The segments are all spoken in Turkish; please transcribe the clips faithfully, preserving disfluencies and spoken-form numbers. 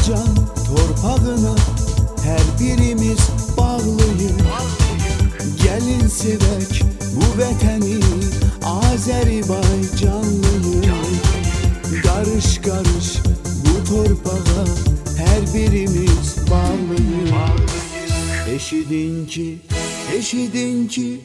Azerbaycan torpağına her birimiz bağlıyız. Gelin sevek bu vətəni, Azerbaycanlıyız. Karış karış bu torpağa her birimiz bağlıyız. Eşidin ki, eşidin ki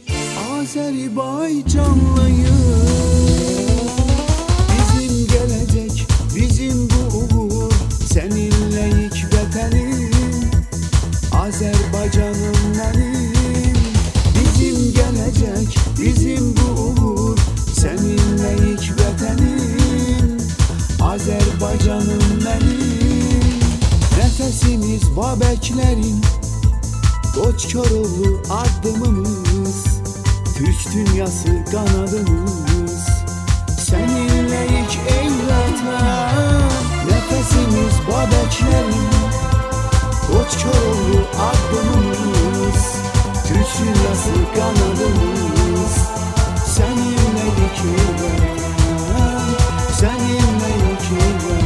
Azerbaycanlıyız. Bizim gelecek, bizim bu uğur, seninle ilk vətənim, Azerbaycanım benim. Bizim gelecek, bizim bu uğur, seninle ilk vətənim, Azerbaycanım benim. Nefesimiz Babəklərin, Qoçkoroğlu addımımız, Türk dünyası kanadımız. Seninle ilk ey vatan, nefesimiz Babəklərin, Qoçkoroğlu addımımız, Türk dünyası kanadımız. Seninle ilk ey vatan, seninle ilk ey vatan.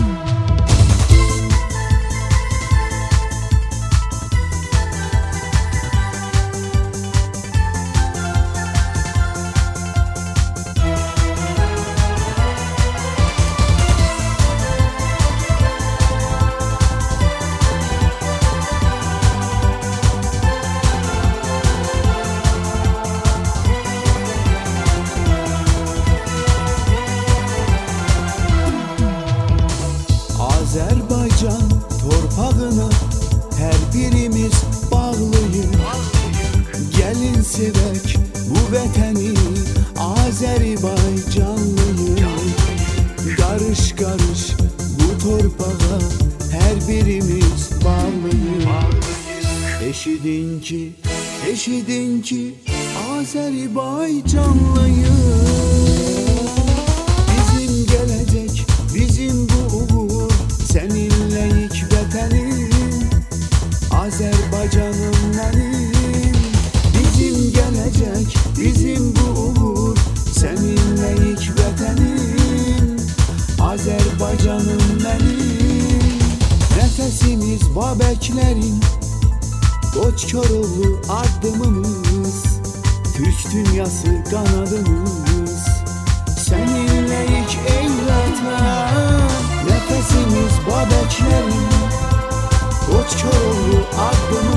Azerbaycan torpağına her birimiz bağlıyız. Gelin sevek bu vətəni, Azerbaycanlıyız. Karış karış bu torpağa her birimiz bağlıyız. Eşidin ki, eşidin ki Azerbaycanlıyız. Bizim gelecek, bizim bu uğur, seninle ilk vətənim, Azerbaycanım benim. Bizim gelecek, bizim bu uğur, seninle ilk vətənim, Azerbaycanım benim. Nefesimiz Babəklərin, Qoçkoroğlu addımımız, Türk dünyası kanadımız. Seninle ilk ey vatan, nefesimiz Babəklərin, Qoçkoroğlu addımımız.